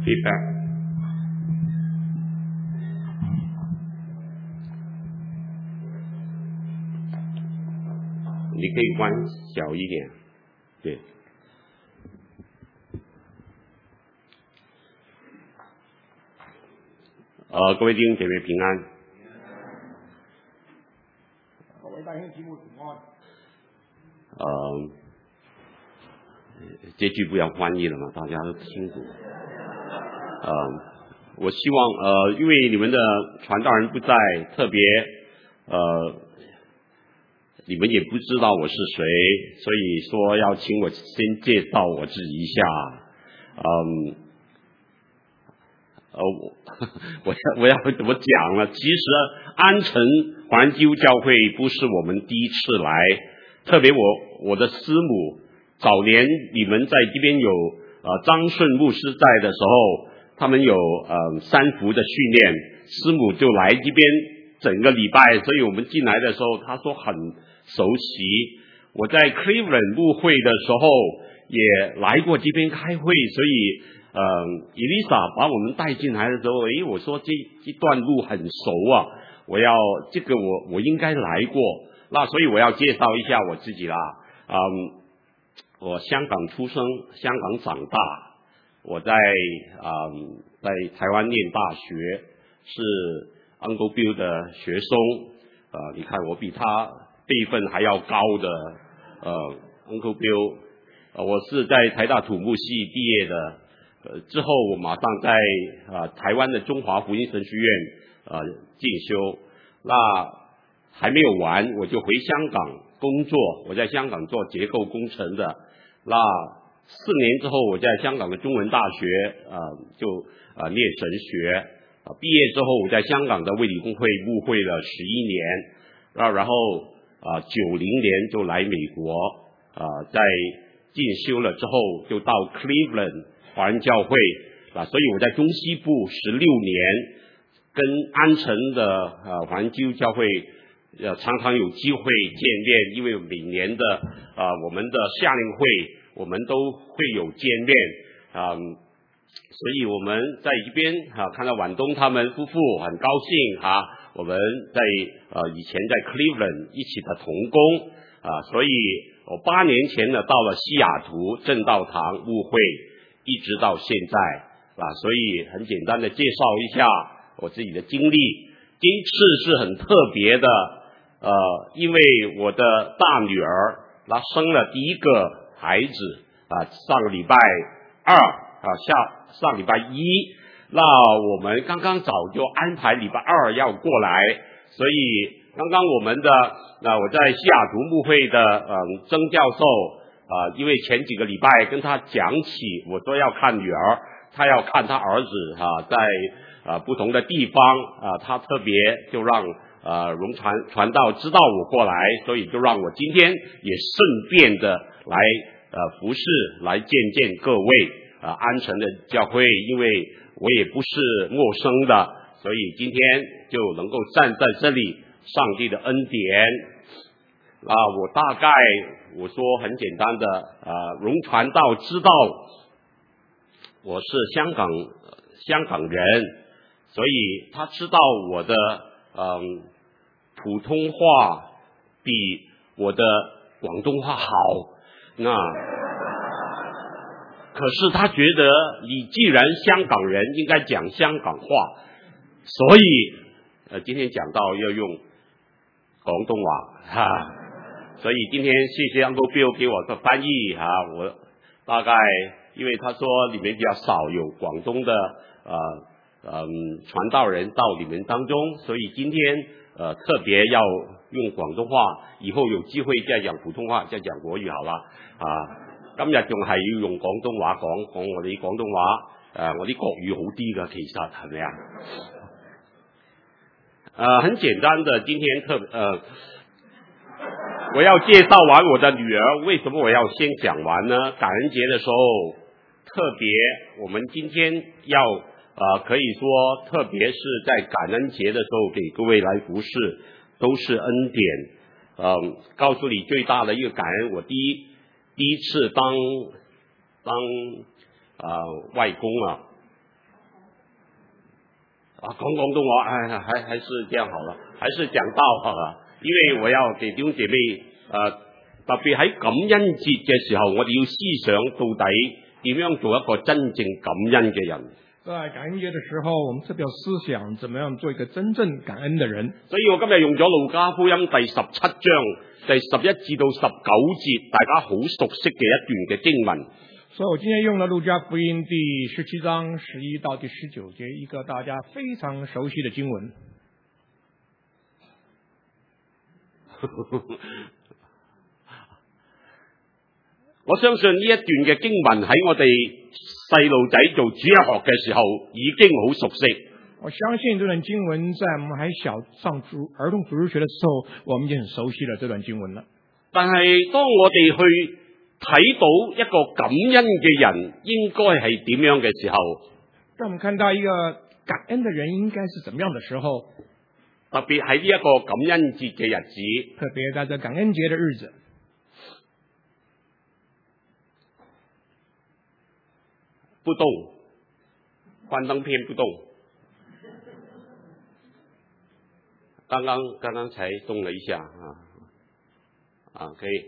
feedback。你可以关小一点，对。各位弟兄姐妹平安。 各位弟兄姊妹平安。 这句不要翻译了嘛，大家都清楚。我希望因为你们的传道人不在，特别你们也不知道我是谁，所以说要请我先介绍我自己一下。我要怎么讲呢？其实安城环基督教会不是我们第一次来，特别我的师母早年你们在这边有张顺牧师在的时候，他们有三福的训练，师母就来这边整个礼拜，所以我们进来的时候他说很熟悉。我在 Cleveland 牧会的时候也来过这边开会，所以Elisa 把我们带进来的时候，我说这段路很熟啊，我应该来过，那所以我要介绍一下我自己啦。我香港出生，香港长大，我在台湾念大学，是 Uncle Bill 的学生。你看我比他辈分还要高的Uncle Bill。我是在台大土木系毕业的，之后我马上在台湾的中华福音神学院进修。那还没有完，我就回香港工作，我在香港做结构工程的。那4年之后，我在香港的中文大学就念神学。毕业之后，我在香港的卫理公会牧会了11年，然后90年就来美国，在进修了之后就到 Cleveland 华人教会，所以我在中西部16年，跟安城的华人基督教会常常有机会见面，因为每年的我们的夏令会我们都会有见面，所以我们在这边看到晚东他们夫妇很高兴我们在以前在 Cleveland 一起的同工所以我8年前呢到了西雅图正道堂牧会，一直到现在所以很简单的介绍一下我自己的经历。这一次是很特别的，因为我的大女儿生了第一个孩子上个礼拜2上礼拜1，那我们刚刚早就安排礼拜2要过来，所以刚刚我们的我在西雅图牧会的曾教授因为前几个礼拜跟他讲起，我说要看女儿，他要看他儿子在不同的地方他特别就让荣传道知道我过来，所以就让我今天也顺便的来服侍，来见见各位安城的教会，因为我也不是陌生的，所以今天就能够站在这里，上帝的恩典。我大概我说很简单的荣传道知道我是香港人，所以他知道我的普通话比我的广东话好，那可是他觉得你既然香港人应该讲香港话，所以今天讲到要用广东话所以今天谢谢 Uncle Bill 给我的翻译我大概因为他说里面比较少有广东的传道人到你们当中，所以今天特别要用广东话，以後有機會即係講普通話，即係講國語好啦今日仲係要用廣東話講我哋廣東話我啲國語好啲㗎，其實係咪很簡單的，今天我要介紹完我的女兒，為什麼我要先講完呢？感恩節的時候特別我們今天要可以說特別是在感恩節的時候給各位來服侍，都是恩典告訴你最大的一個感恩，我第一次當外公講廣東話，還是這樣好了，還是講道好了，因為我要給弟兄姐妹特別喺感恩節嘅時候，我哋要思想到底點樣做一個真正感恩嘅人。 在感恩節的時候，我們特別要思想怎麼樣做一個真正感恩的人。 所以我今日用咗路加福音第17章第11至到19節，大家好熟悉嘅一段嘅經文。 所以我今天用了路加福音第17章11到第19節，一個大家非常熟悉的經文。 我相信呢一段嘅經文喺我哋細路仔做主日學嘅時候已經好熟悉。 我相信這段經文在我們還小上兒童主日學的時候，我們已經很熟悉了這段經文了。 但係當我哋去睇到一個感恩嘅人應該係點樣嘅時候， 當我們看到一個感恩的人應該是怎麼樣的時候， 特別喺呢一個感恩節嘅日子， 特別在這感恩節的日子， 不動，幻燈片不動，剛剛才動了一下可以。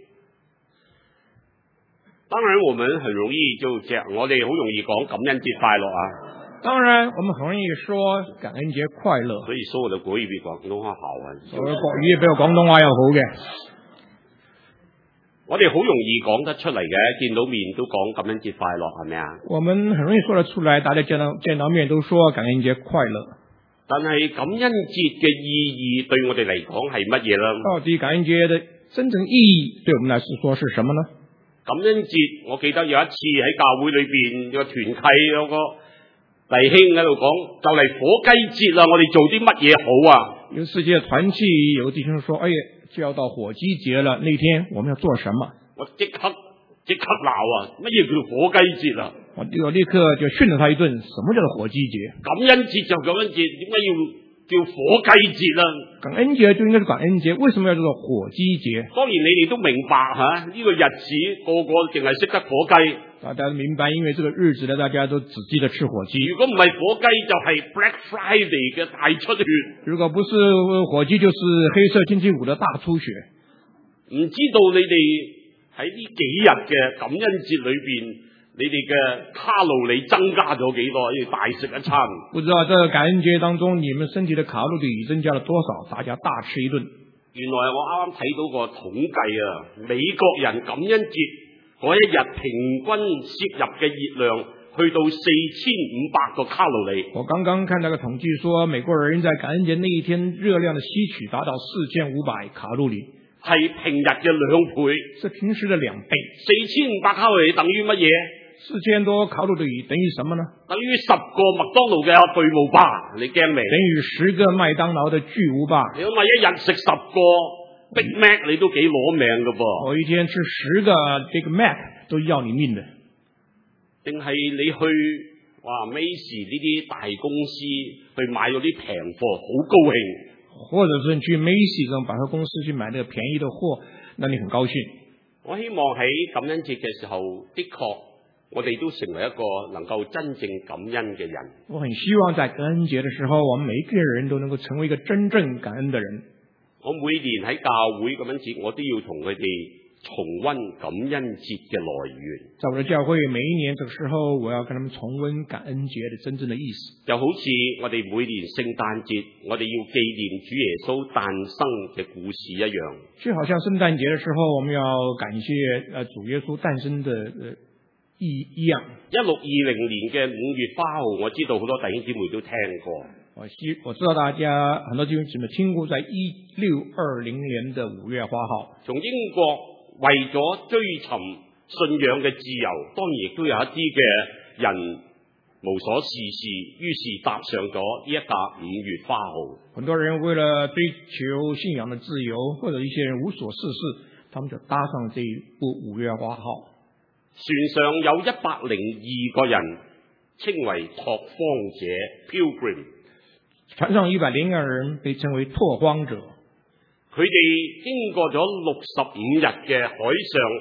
當然我們很容易就這樣，我哋好容易講感恩節快樂啊。 當然我們很容易說感恩節快樂， 所以說我的國語比廣東話好啊。 我的國語比我廣東話要好嘅。 我哋好容易講得出嚟嘅，見到面都講感恩節快樂，係咪啊？ 我們很容易說得出來，大家見到面都說感恩節快樂。 但係感恩節嘅意義對我哋嚟講係乜嘢呢？ 到底感恩節的真正意義對我們來說是什麼呢？ 感恩節，我記得有一次喺教會裏邊有個團契有個弟兄喺度講，就嚟火雞節啦，我哋做啲乜嘢好啊？ 有世界團契有弟兄說，哎呀，就要到火雞節了，那天我們要做什麼？我即刻鬧啊！乜嘢叫火雞節啊？ 我立刻就訓了他一頓，什麼叫做火雞節？ 感恩節就感恩節，點解要叫火雞節啦？ 感恩節就應該是感恩節，為什麼要叫做火雞節？ 當然你哋都明白吓，呢個日子個個淨係識得火雞。 大家都明白，因為這個日子呢，大家都只記得吃火雞。 如果唔係火雞，就係 Black Friday 嘅大出血。 如果不是火雞，就是黑色星期五的大出血。 唔知道你哋喺呢幾日嘅感恩節裏邊，你哋嘅卡路里增加咗幾多？要大食一餐。 不知道這個感恩節當中，你們身體的卡路里增加了多少？大家大吃一頓。 原來我啱啱睇到個統計啊，美國人感恩節嗰一日平均攝入嘅熱量去到4500個卡路里。 我剛剛看到個統計說，美國人在感恩節那一天熱量的吸取達到4500卡路里， 係平日嘅2倍， 是平時的2倍。 4500卡路里等於乜嘢 ？4000多卡路里等於什麼呢？ 等於10個麥當勞嘅巨無霸，你驚未？ 等於10個麥當勞的巨無霸。 你諗下，一日食10個 Big Mac，你都幾攞命噶噃。 我一天吃10個 Big Mac 都要你命的。 定係你去Macy's 呢啲大公司去買咗啲平貨，好高興。 或者是你去 Macy's 這種百貨公司去買那個便宜的貨，那你很高興。我希望喺感恩節嘅時候，的確我哋都成為一個能夠真正感恩嘅人。我很希望在感恩節的時候，我們每一個人都能夠成為一個真正感恩的人。我每年喺教會感恩節，我都要同佢哋重溫感恩節嘅來源。在我的教會，每一年這個時候，我要跟他們重溫感恩節的真正的意思。就好似我哋每年聖誕節，我哋要紀念主耶穌誕生嘅故事一樣。就好像聖誕節的時候，我們要感謝主耶穌誕生的一樣。1620年嘅5月花號，我知道好多弟兄姊妹都聽過。我知道大家很多弟兄姊妹聽過，在1620年的5月花號。從英國為咗追尋信仰嘅自由，當然亦都有一啲嘅人無所事事，於是搭上咗呢一架5月花號。很多人為了追求信仰的自由，或者一些人無所事事，他們就搭上這一部5月花號。船上有102個人，稱為拓荒者 （Pilgrim）。船上102人被稱為拓荒者。佢哋經過咗65日嘅海上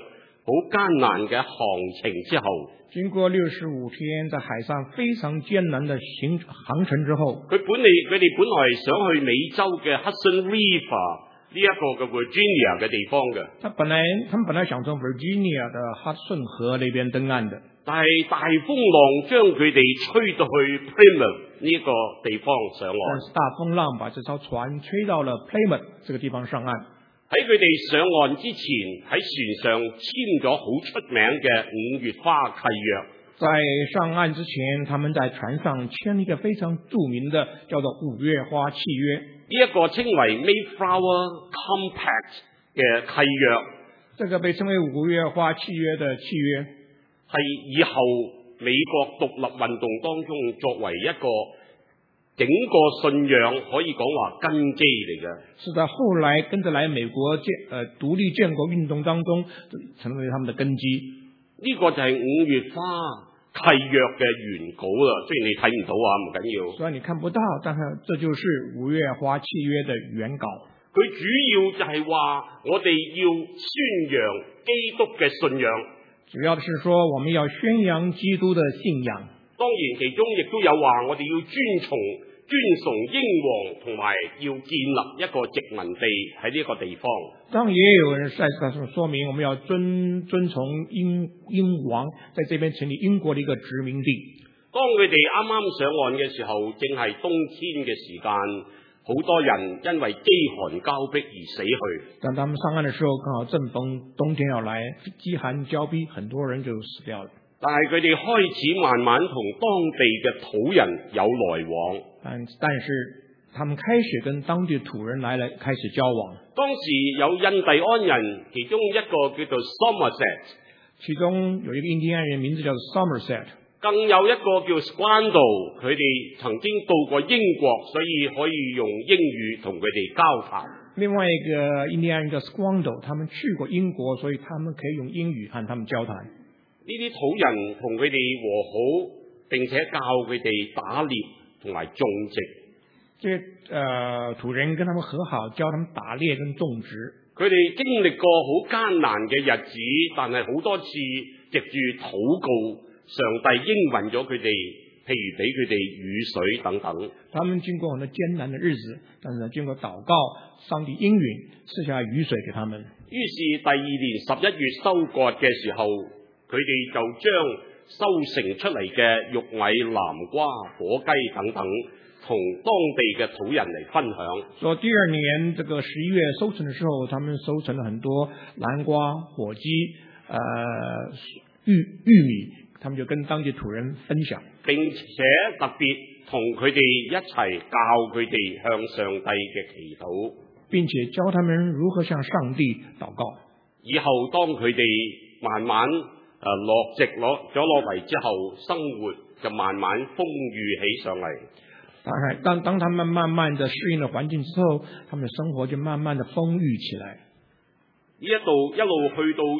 好艱難嘅航程之後， 經過65天在海上非常艱難的航程之後， 佢哋本來想去美洲嘅 Hudson River 呢一個嘅 Virginia 嘅地方嘅。 他們本來想從 Virginia 的哈遜河那邊登岸的， 但係大風浪將佢哋吹到去 Plymouth 呢個地方上岸。 但是大風浪把這艘船吹到了 Plymouth 這個地方上岸。 喺佢哋上岸之前，喺船上簽咗好出名嘅5月花契約。 在上岸之前，他們在船上簽了一個非常著名的叫做5月花契約。 呢一個稱為 Mayflower Compact 嘅契約， 這個被稱為5月花契約的契約， 係以後美國獨立運動當中作為一個整個信仰可以講話根基嚟嘅。 是在後來跟着來美國獨立建國運動當中成為他們的根基。 呢個就係5月花契約嘅原稿啦，雖然你睇唔到啊，唔緊要。 雖然你看不到，但是這就是5月花契約的原稿。 佢主要就係話我哋要宣揚基督嘅信仰。 主要是說我們要宣揚基督的信仰。 當然其中亦都有話我哋要尊崇英王，同埋要建立一個殖民地喺呢一個地方。 當然也有人在說明我們要遵從英王，在這邊成立英國的一個殖民地。 當佢哋啱啱上岸嘅時候，正係冬天嘅時間，好多人因為飢寒交迫而死去。 當他們上岸的時候，剛好正逢冬天要來，飢寒交迫，很多人就死掉了。 但係佢哋開始慢慢同當地嘅土人有來往。 但是他們開始跟當地土人開始交往。 當時有印第安人，其中一個叫做 Somerset， 其中有一個印第安人名字叫做 Somerset， 更有一個叫 Squando， 佢哋曾經到過英國，所以可以用英語同佢哋交談。 另外一個印第安人叫 Squando， 他們去過英國，所以他們可以用英語和他們交談。 呢啲土人同佢哋和好，並且教佢哋打獵同埋種植。 這土人跟他們和好，教他們打獵跟種植。 佢哋經歷過好艱難嘅日子，但係好多次藉住禱告，上帝應允咗佢哋，譬如俾佢哋雨水等等。 他們經過很多艱難的日子，但是經過禱告，上帝應允賜下雨水給他們。 於是第二年11月收割嘅時候，佢哋就將收成出嚟嘅玉米、南瓜、火雞等等，同當地嘅土人嚟分享。 所以第二年這個11月收成的時候，他們收成了很多南瓜、火雞、玉米，他們就跟當地土人分享， 並且特別同佢哋一齊教佢哋向上帝嘅祈禱， 並且教他們如何向上帝禱告。以後當佢哋慢慢落籍落嚟之後，生活就慢慢豐裕起上嚟。 當他們慢慢的適應了環境之後，他們的生活就慢慢的豐裕起來。 呢一路去到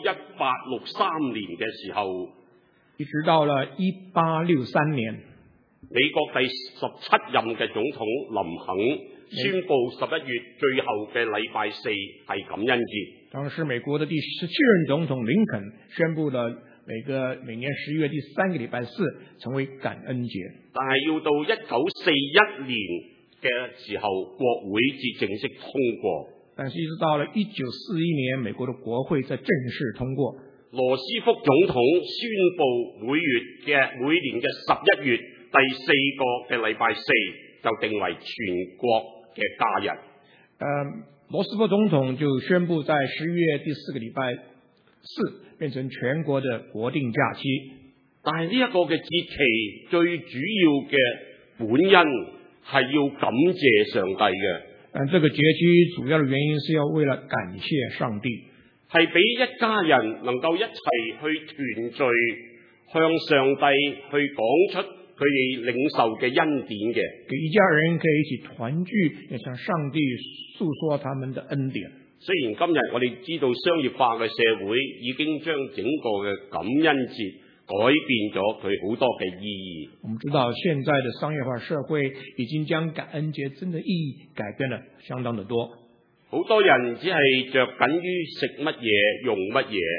1863年嘅時候， 一直到了1863年， 美國第17任嘅總統林肯宣布11月最後嘅禮拜四係感恩節。 當時美國的第17任總統林肯宣布了每年11月第3個禮拜四成為感恩節。 但係要到1941年嘅時候，國會至正式通過。 但是一直到了1941年，美國的國會才正式通過。 羅斯福總統宣布每年嘅11月第4個嘅禮拜四就定為全國嘅假日。 羅斯福總統就宣布在11月第4個禮拜四變成全國的國定假期。 但係呢一個嘅節期最主要嘅本因係要感謝上帝嘅。 但這個節期主要的原因是要為了感謝上帝， 係俾一家人能夠一齊去團聚，向上帝去講出佢哋領受嘅恩典嘅。 給一家人可以一起團聚，要向上帝訴說他們的恩典。 雖然今日我哋知道商業化嘅社會已經將整個嘅感恩節改變咗佢好多嘅意義。 我們知道現在的商業化社會已經將感恩節真的意義改變了相當的多。 好多人只係着緊於食乜嘢用乜嘢，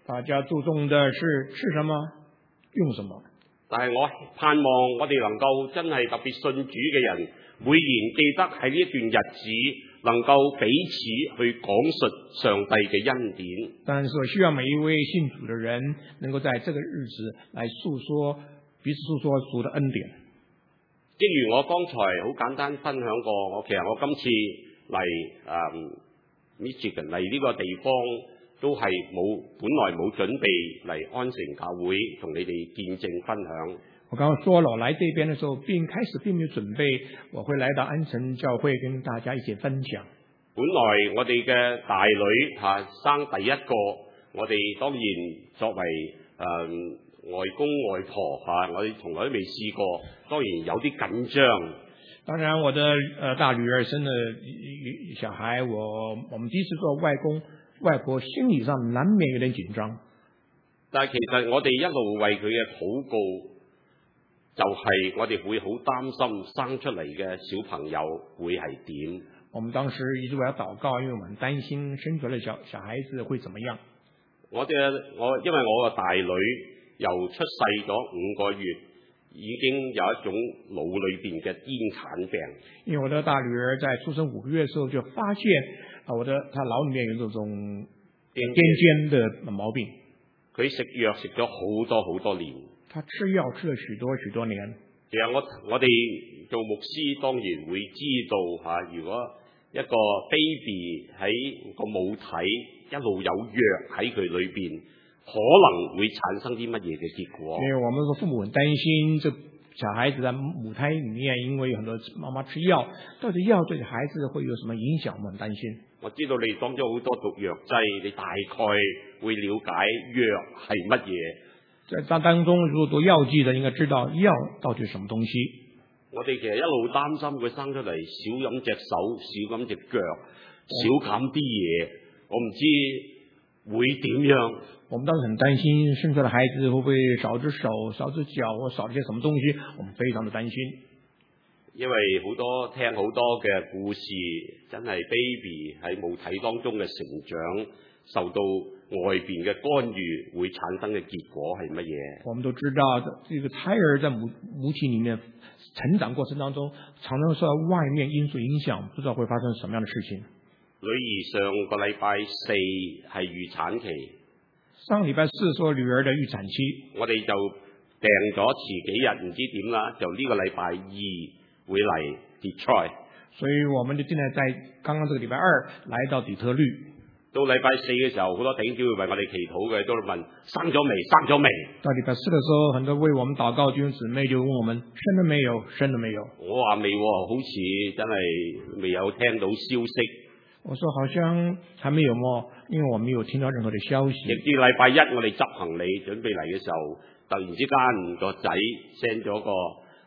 大家注重的是吃什么用什麼。 但係我盼望我哋能夠真係特別信主嘅人，每年記得喺呢一段日子能夠彼此去講述上帝嘅恩典。 但是我希望每一位信主的人能夠在這個日子來彼此訴說主的恩典。 正如我剛才好簡單分享過，其實我今次嚟Michigan 嚟呢個地方都係本來冇準備嚟安城教會同你哋見證分享。 我剛剛說了，我來這邊的時候開始並沒有準備，我會來到安城教會跟大家一起分享。 本來我哋嘅大女生第一個，我哋當然作為外公外婆我哋從來都未試過，當然有啲緊張。 當然我的大女兒生了小孩，我們第一次做外公外婆，心理上難免有點緊張。 但係其實我哋一路為佢嘅禱告，就係我哋會好擔心生出嚟嘅小朋友會係點。 我們當時一直為他禱告，因為我們擔心生出來小孩子會怎麼樣。 因為我個大女由出世咗5個月，已經有一種腦裏邊嘅癲癇病。因為我的大女兒在出生5個月嘅時候就發現她腦裏面有這種癲癇的毛病。佢食藥食咗好多年。 他吃藥吃了許多年。 其實我哋做牧師當然會知道如果一個 baby 喺個母體一路有藥喺佢裏邊，可能會產生啲乜嘢嘅結果。 因為我們個父母很擔心，這小孩子在母胎裏面，因為有很多媽媽吃藥，到底藥對孩子會有什麼影響？我們很擔心。 我知道你當咗好多毒藥劑，你大概會了解藥係乜嘢。 在當中，如果讀藥劑的，應該知道藥到底是什麼東西。 我哋其實一路擔心佢生出嚟少飲隻手，少飲隻腳，少減啲嘢，我唔知會點樣。 我們當時很擔心生出來的孩子會不會少隻手、少隻腳或少些什麼東西，我們非常的擔心。 因為聽好多嘅故事，真係 baby 喺母體當中嘅成長，受到外邊嘅干預會產生嘅結果係乜嘢？我們都知道，這個胎兒在母體裡面成長過程當中，常常受到外面因素影響，不知道會發生什麼樣的事情。女兒上個禮拜4係預產期，上禮拜4說女兒的預產期，我哋就訂咗遲幾日，唔知點啦，就呢個禮拜2會嚟 Detroit， 所以我們就定在剛剛這個禮拜2來到底特律。到禮拜4嘅時候，好多弟兄姊妹為我哋祈禱嘅，都問生咗未？生咗未？到禮拜4嘅時候，很多為我們禱告弟兄姊妹就問我們生了沒有？生了沒有？我話未，好似真係未有聽到消息。我說好像還沒有麼，因為我沒有聽到任何的消息。亦至禮拜1我哋執行李準備嚟嘅時候，突然之間個仔 send 咗個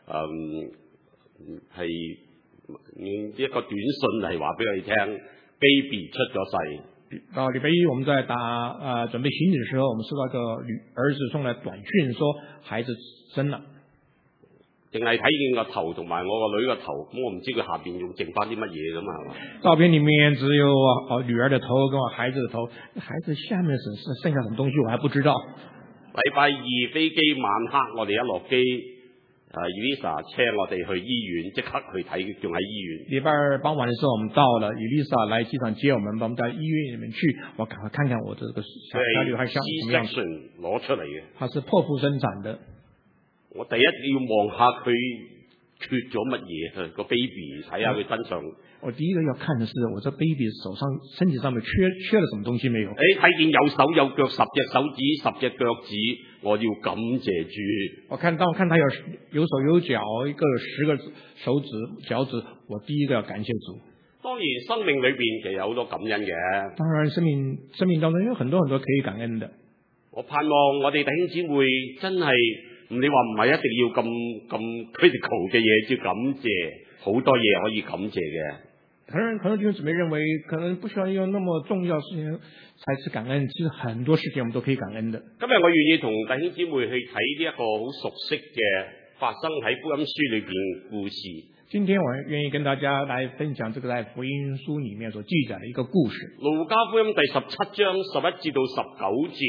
係一個短信嚟話俾我哋聽 ，baby 出咗世。到禮拜1我們在準備行李的時候，我們收到一個兒子送來短訊，說孩子生了。淨係睇見個頭同埋我個女個頭，咁我唔知佢下邊仲剩翻啲乜嘢咁啊？照片裏面只有女兒的頭跟我孩子的頭，孩子下面剩下什麼東西我還不知道。禮拜2飛機晚黑，我哋一落機，Elisa 車我哋去醫院，即刻去睇，仲喺醫院。禮拜2傍晚的時候，我們到了，Elisa 來機場接我們，把我們到醫院裏面去，我趕快看看我這個小女孩像什麼樣子。攞出嚟嘅，它是剖腹生產的。我第一要望下佢缺咗乜嘢，個 baby 睇下佢身上。我第一個要看的是我這 baby 身體上面缺了什麼東西沒有？睇見有手有腳，10隻手指10隻腳趾，我要感謝主。當我看他有手有腳，一個10個手指腳趾，我第一個要感謝主。當然生命裏邊其實有好多感恩嘅。當然生命當中有很多可以感恩的。我盼望我哋弟兄姊妹真係。你話唔係一定要咁 critical 嘅嘢要感謝，好多嘢可以感謝嘅。可能弟兄姊妹認為可能不需要用那麼重要的事情才是感恩，其實很多事情我們都可以感恩的。今日我願意同弟兄姊妹去睇呢一個好熟悉嘅發生喺福音書裏邊故事。今天我願意跟大家來分享這個在福音書裡面所記載的一個故事。路加福音第17章11至到19節。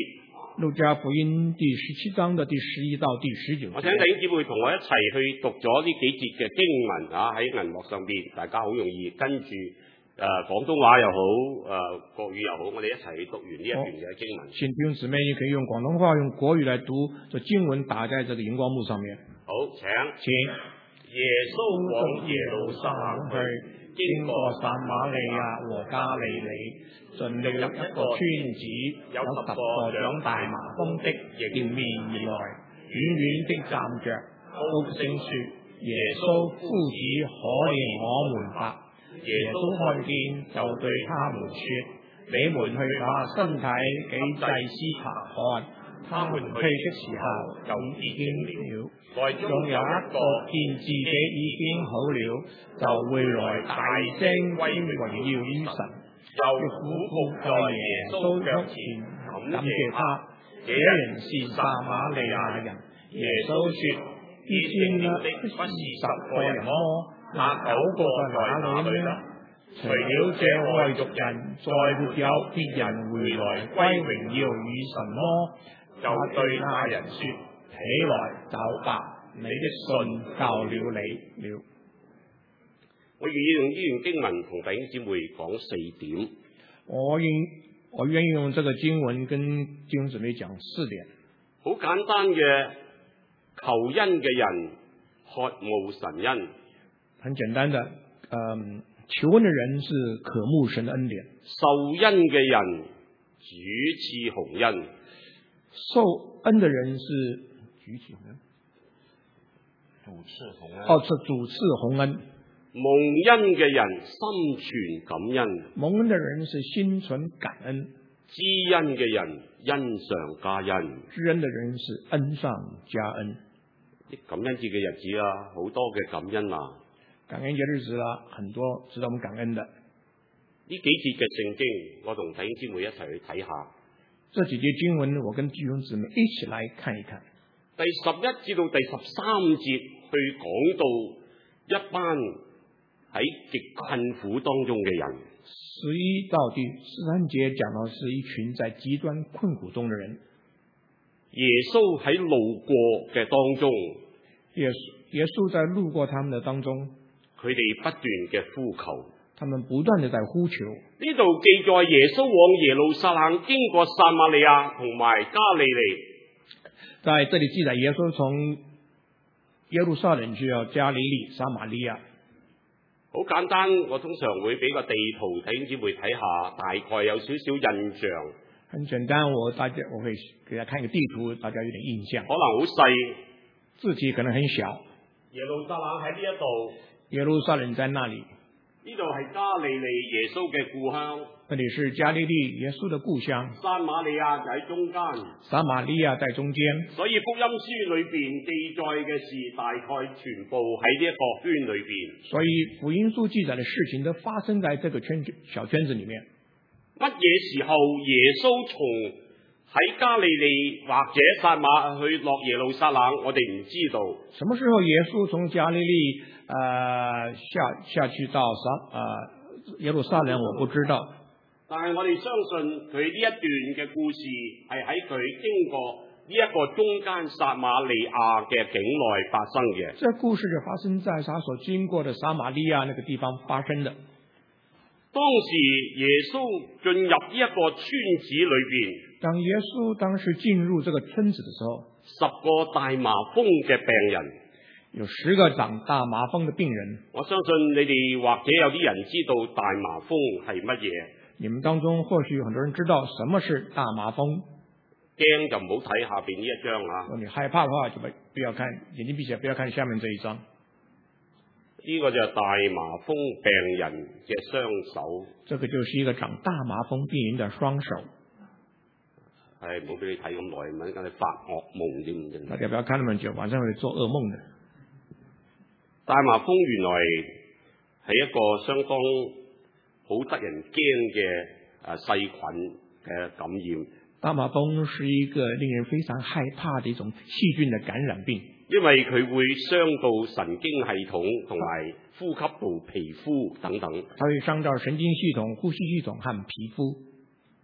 路加福音第17章的第11到第19節。 我請弟兄姊妹同我一齊去讀咗呢幾節嘅經文喺銀幕上邊，大家好容易跟住廣東話又好，國語又好，我哋一齊去讀完呢一段嘅經文。 請弟兄姊妹，你可以用廣東話、用國語來讀，這經文打在這個熒光幕上面。 好，請耶穌往耶路撒冷去，經過撒瑪利亞和加利利，進了一個村子，有10個長大麻風的迎面而來，遠遠的站着，高聲說：耶穌夫子，可憐我們吧！耶穌看見，就對他們說：你們去把身體給祭司查看。他們去的時候，就已經了。仲有一個見自己已經好了，就會來大聲歸榮耀於神，就俯伏在耶穌腳前感謝他。這人是撒瑪利亞人。耶穌說：醫治的不是10個人麼？那9個在哪裏呢？除了這外族人，再沒有別人回來歸榮耀於神麼？就對那人說：起來走吧，你的信救了你了。我願意用呢段經文同弟兄姊妹講4點。 我願意用這個經文跟弟兄姊妹講4點。 好簡單嘅，求恩嘅人渴慕神恩。 很簡單的，求恩的人是渴慕神的恩典。 受恩嘅人主賜洪恩。 受恩的人是主賜洪恩。是主賜洪恩。 蒙恩嘅人心存感恩。 蒙恩的人是心存感恩。 知恩嘅人恩上加恩。 知恩的人是恩上加恩。 感恩節嘅日子好多嘅感恩感恩節日子很多值得我們感恩的。 呢幾節嘅聖經，我同弟兄姊妹一齊去睇下。 這幾節經文，我跟弟兄姊妹一起來看一看。 第11至到第13節去講到一班喺極困苦當中嘅人。 11到第13節講到是一群在極端困苦中的人。 耶穌喺路過嘅當中， 耶穌在路過他們的當中， 佢哋不斷嘅呼求。 他們不斷地在呼求。 呢度記載耶穌往耶路撒冷經過撒瑪利亞同埋加利利。 在這裏記載耶穌從耶路撒冷去到加利利、撒瑪利亞。 好簡單，我通常會俾個地圖弟兄姊妹睇下，大概有少少印象。 很簡單，我會給大家看一個地圖，大家有點印象。 可能好細， 字體可能很小。 耶路撒冷喺呢一度。 耶路撒冷在那裏。 呢度係加利利耶穌嘅故鄉。 這裏是加利利耶穌的故鄉。 撒瑪利亞就喺中間。 撒瑪利亞在中間。 所以福音書裏邊記載嘅事，大概全部喺呢一個圈裏邊。 所以福音書記載的事情都發生在這個小圈子裏面。 乜嘢時候耶穌從喺加利利或者撒瑪去落耶路撒冷，我哋唔知道。 什麼時候耶穌從加利利下去到耶路撒冷，我不知道。 但係我哋相信佢呢一段嘅故事係喺佢經過呢一個中間撒瑪利亞嘅境內發生嘅。 這故事就發生在他所經過的撒瑪利亞那個地方發生的。 當時耶穌進入呢一個村子裏邊。 當耶穌當時進入這個村子的時候 ，10個大麻風嘅病人， 有10個長大麻風的病人。 我相信你哋或者有啲人知道大麻風係乜嘢。 你們當中或許有很多人知道什麼是大麻風。 驚就唔好睇下邊呢一張啊。 如果你害怕的話，就不要看，眼睛閉起來，不要看下面這一張。 呢個就係大麻風病人嘅雙手。 這個就是一個長大麻風病人的雙手。 係唔好俾你睇咁耐，咪等你發噩夢添唔定。 大家不要看那麼久，晚上會做噩夢的。 大麻風原來係一個相當好得人驚嘅細菌嘅感染。 大麻風是一個令人非常害怕的一種細菌的感染病， 因為佢會傷到神經系統同埋呼吸道、皮膚等等。 它會傷到神經系統、呼吸系統和皮膚。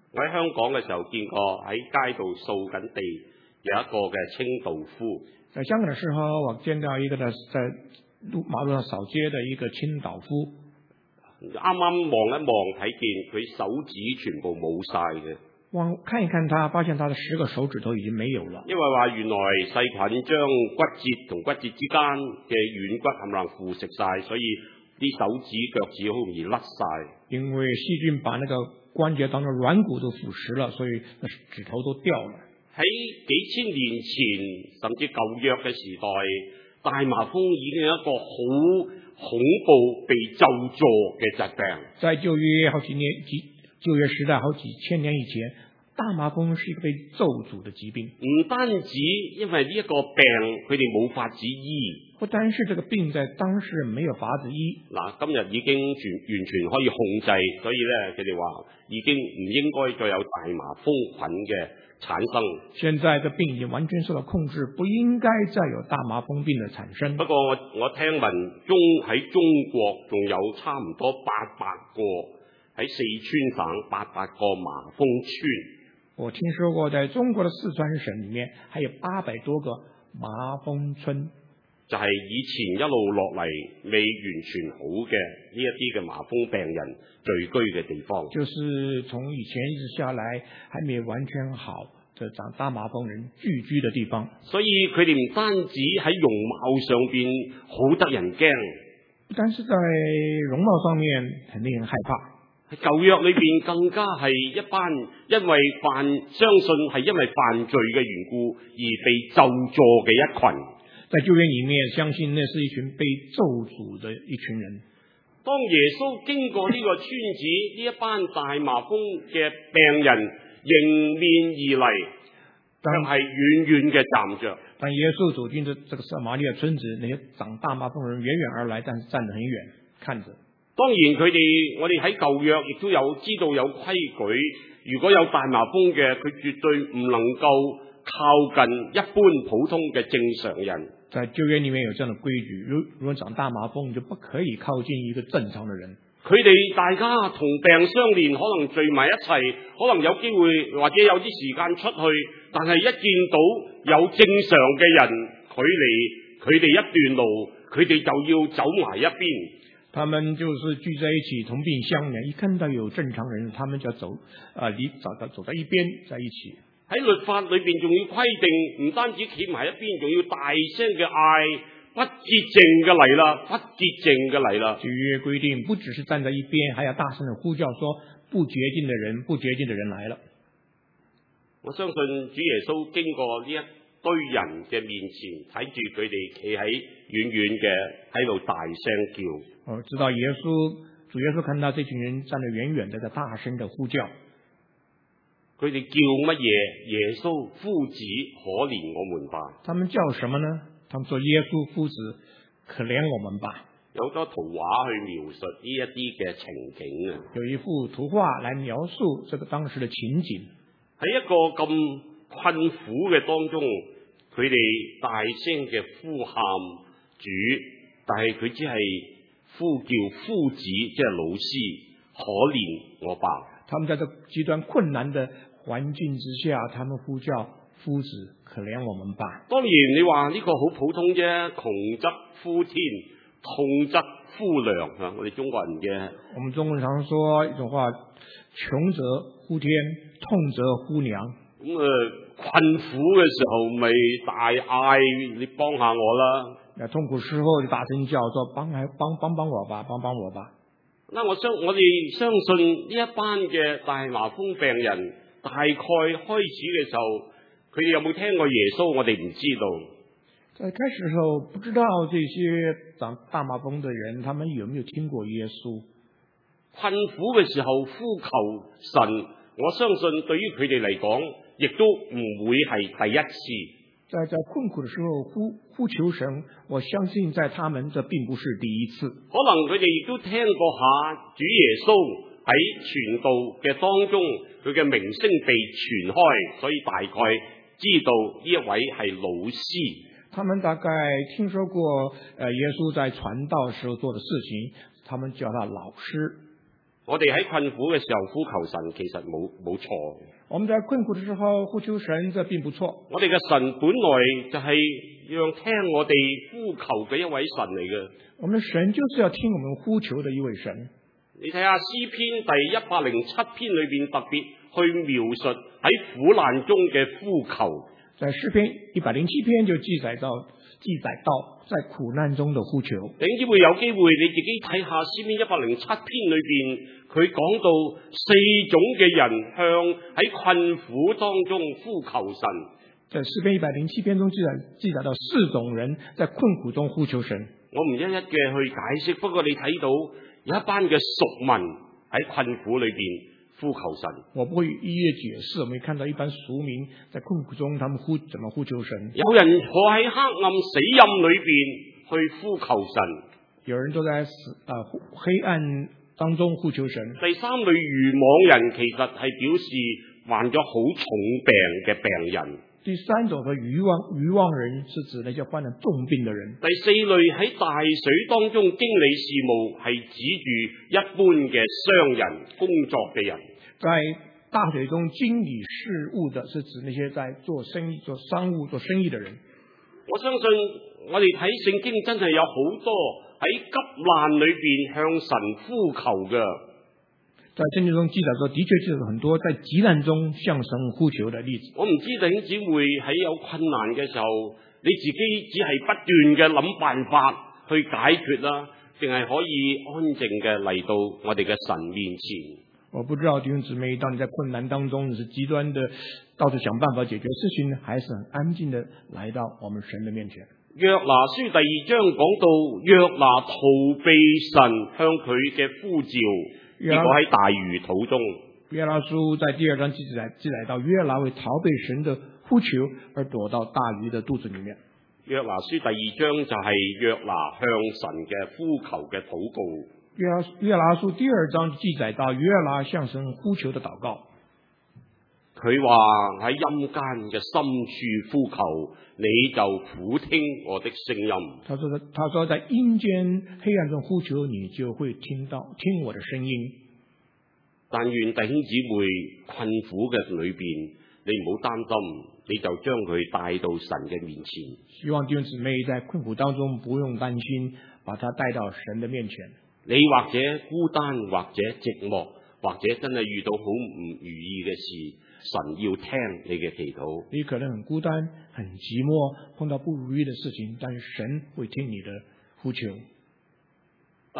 我喺香港嘅時候見過喺街度掃緊地有一個嘅清道夫。 在香港的時候，我見到一個在馬路上掃街的一個清道夫。 啱啱望一望，睇見佢手指全部冇晒嘅。 看一看他，發現他的10個手指頭已經沒有了。 因為話原來細菌將骨節同骨節之間嘅軟骨冚唪唥腐蝕晒，所以啲手指腳趾好容易甩晒。 因為細菌把那個關節當中軟骨都腐蝕了，所以那指頭都掉了。 喺幾千年前甚至舊約嘅時代，大麻風已經有一個好恐怖被咒詛嘅疾病。 在舊約時代好幾千年以前，大麻風是一個被咒詛的疾病。 唔單止因為呢一個病佢哋冇法子醫， 不單是這個病在當時沒有法子醫。 嗱，今日已經完全可以控制，所以咧佢哋話已經唔應該再有大麻風菌嘅產生。 現在這病已經完全受到控制，不應該再有大麻風病的產生。 不過我聽聞喺中國仲有差唔多800個喺四川省800個麻風村。 我聽說過，在中國的四川省裏面，還有800多個麻風村， 就係以前一路落嚟未完全好嘅呢一啲嘅麻風病人聚居嘅地方。 就是從以前一直下來，還沒完全好的長大麻風人聚居的地方。 所以佢哋唔單止喺容貌上邊好得人驚， 但是在容貌上面很令人害怕。 喺舊約裏邊更加係一班相信係因為犯罪嘅緣故而被咒詛嘅一群。 在舊約裏面，相信那是一群被咒詛的一群人。 當耶穌經過呢個村子，呢一班大麻風嘅病人迎面而嚟，但係遠遠嘅站着。 當耶穌走進這個撒瑪利亞村子，那些長大麻風人遠遠而來，但是站得很遠看着。 當然我哋喺舊約亦都有知道有規矩，如果有大麻風嘅，佢絕對唔能夠靠近一般普通嘅正常人。 在舊約裏面有這樣的規矩，如果長大麻風，你就不可以靠近一個正常的人。 佢哋大家同病相憐，可能聚埋一齊，可能有機會或者有啲時間出去，但係一見到有正常嘅人，距離佢哋一段路，佢哋就要走埋一邊。 他們就是聚在一起，同病相憐。一看到有正常人，他們就走在一邊，在一起。 喺律法裏邊仲要規定，唔單止企埋一邊，仲要大聲嘅嗌，不潔淨嘅嚟啦，不潔淨嘅嚟啦。 舊約規定，不只是站在一邊，還要大聲的呼叫，說不潔淨的人，不潔淨的人來了。 我相信主耶穌經過呢一堆人嘅面前，睇住佢哋企喺遠遠嘅喺度大聲叫。 我知道主耶穌看到這群人站得遠遠的，在大聲的呼叫。 佢哋叫乜嘢？耶穌夫子，可憐我們吧。 他們叫什麼呢？他們說耶穌夫子，可憐我們吧。 有好多圖畫去描述呢一啲嘅情景啊。 有一幅圖畫來描述這個當時的情景。 喺一個咁困苦嘅當中，佢哋大聲嘅呼喊主，但係佢只係呼叫夫子，即係老師，可憐我吧。 他們在這極端困難的環境之下，他們呼叫夫子，可憐我們吧。 當然你話呢個好普通啫，窮則呼天，痛則呼娘啊！我哋中國人嘅， 我們中國人常說一種話，窮則呼天，痛則呼娘。 咁困苦嘅時候咪大嗌，你幫下我啦。 痛苦時候就大聲叫，說幫我吧，幫我吧。 我哋相信呢一班嘅大麻風病人，大概開始嘅時候，佢哋有冇聽過耶穌？我哋唔知道。 在開始的時候，不知道這些長大麻風的人，他們有沒有聽過耶穌？ 困苦嘅時候呼求神，我相信對於佢哋嚟講，亦都唔會係第一次。 在困苦的時候呼求神，我相信在他們這並不是第一次。 可能佢哋亦都聽過下主耶穌喺傳道嘅當中，佢嘅名聲被傳開，所以大概知道呢一位係老師。 他們大概聽說過耶穌在傳道時候做的事情，他們叫他老師。 我哋喺困苦嘅時候呼求神，其實冇錯。 我們在困苦的時候呼求神，這並不錯。 我哋嘅神本來就係讓聽我哋呼求嘅一位神嚟嘅。 我們的神就是要聽我們呼求的一位神。 你睇下詩篇第107篇裏邊特別去描述喺苦難中嘅呼求。 在詩篇107篇就記載到在苦難中的呼求。 弟兄姊妹有機會你自己睇下詩篇107篇裏邊，佢講到4種嘅人向喺困苦當中呼求神。 在詩篇107篇中記載到4種人在困苦中呼求神。 我唔一一嘅去解釋，不過你睇到有一班嘅屬民喺困苦裏邊呼求神。我不會一一解釋，我們看到一般屬民在困苦中，他們怎麼呼求神。有人坐喺黑暗死蔭裏邊去呼求神， 有人坐在黑暗當中呼求神。 第三類愚妄人其實係表示患咗好重病嘅病人。 第三種的愚妄人是指那些患了重病的人。 第四類喺大水當中經理事務，係指住一般嘅商人工作嘅人。 在大水中經理事務的是指那些在做生意、做商務、做生意的人。 我相信我哋睇聖經真係有好多喺急難裏邊向神呼求嘅。 在聖經中記載說，的確就是很多在急難中向神呼求的例子。 我唔知弟兄姊妹喺有困難嘅時候，你自己只係不斷嘅諗辦法去解決啦，定係可以安靜嘅嚟到我哋嘅神面前？ 我不知道弟兄姊妹，當你在困難當中，你是極端的到處想辦法解決事情，還是很安靜的來到我們神的面前？ 約拿書第2章講到約拿逃避神向佢嘅呼召。結果喺大魚肚中。 約拿書在第2章記載到約拿為逃避神的呼求而躲到大魚的肚子裏面。 約拿書第2章就係約拿向神嘅呼求嘅禱告。 約拿書第2章記載到約拿向神呼求的禱告。 佢話喺陰間嘅深處呼求，你就俯聽我的聲音。 他說在陰間黑暗中呼求，你就會聽我的聲音。 但願弟兄姊妹困苦嘅裏邊，你唔好擔心，你就將佢帶到神嘅面前。 希望弟兄姊妹在困苦當中不用擔心，把他帶到神的面前。 你或者孤單，或者寂寞，或者真係遇到好唔如意嘅事，神要聽你嘅祈禱。 你可能很孤單、很寂寞，碰到不如意的事情，但是神會聽你的呼求。 第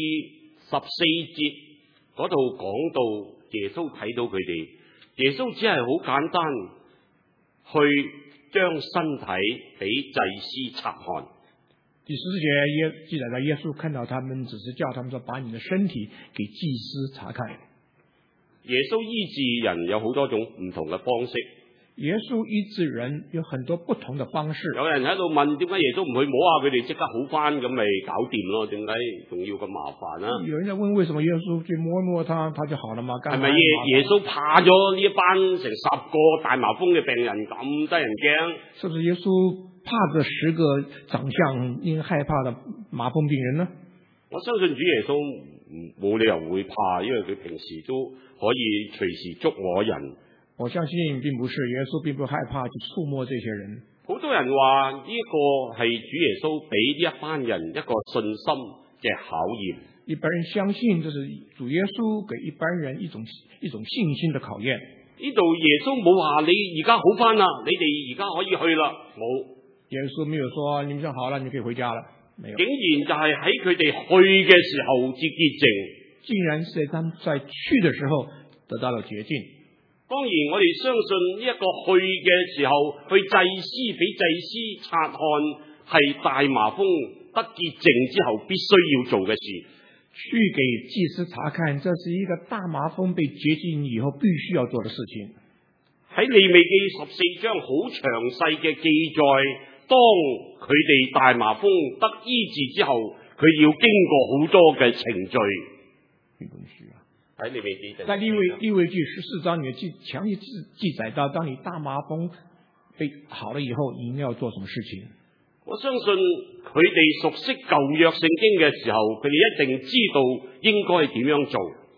14節嗰度講到耶穌睇到佢哋，耶穌只係好簡單去將身體俾祭司察看。 第14節記載到耶穌看到他們，只是叫他們說，把你的身體給祭司查看。 耶穌醫治人有好多種唔同嘅方式。 耶穌醫治人有很多不同的方式。 有人喺度問，點解耶穌唔去摸下佢哋即刻好翻，咁咪搞掂咯？點解仲要咁麻煩啊？ 有人在問，為什麼耶穌去摸一摸他就好了嗎？ 係咪耶穌怕咗呢一班成10個大麻風嘅病人咁得人驚？ 是不是耶穌怕這10個長相因害怕的麻風病人呢？ 我相信主耶穌冇理由會怕，因為佢平時都可以隨時觸摸人。 我相信並不是，耶穌並不害怕去觸摸這些人。 好多人話呢個係主耶穌俾呢一班人一個信心嘅考驗。 一般人相信這是主耶穌給一般人一種信心的考驗。 呢度耶穌冇話你而家好翻啦，你哋而家可以去啦，冇。耶穌沒有說你們就好了，你可以回家了，沒有。 竟然就係喺佢哋去嘅時候至潔淨， 竟然是他們在去的時候得到了潔淨。 當然我哋相信呢一個去嘅時候，去祭司俾祭司察看係大麻風得潔淨之後必須要做嘅事。 去給祭司查看，這是一個大麻風被潔淨以後必須要做的事情。 喺利未記14章好詳細嘅記載，當佢哋大麻風得醫治之後，佢要經過好多嘅程序。喺利未記在利未記14章裏面詳細記載到，當你大麻風被好了以後，你應該要做什麼事情。 我相信佢哋熟悉舊約聖經嘅時候，佢哋一定知道應該點樣做。